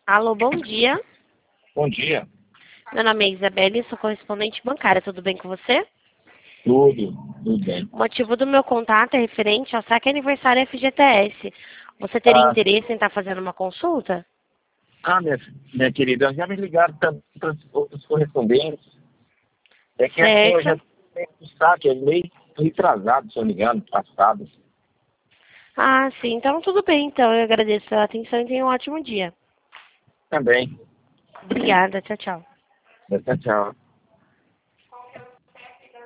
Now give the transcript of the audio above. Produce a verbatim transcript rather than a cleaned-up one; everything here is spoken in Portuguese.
Alô, bom dia. Bom dia. Meu nome é Isabelle, sou correspondente bancária. Tudo bem com você? Tudo, tudo bem. O motivo do meu contato é referente ao saque aniversário F G T S. Você teria Ah, interesse em estar fazendo uma consulta? ah minha, minha querida, já me ligaram também para outros correspondentes. É que assim, eu já Certo. tenho um saque, é meio retrasado, se eu não me engano, passado. Ah, sim. Então, tudo bem. Então, eu agradeço a atenção e tenha um ótimo dia. Também. Obrigada. Tchau, tchau. Tchau, tchau.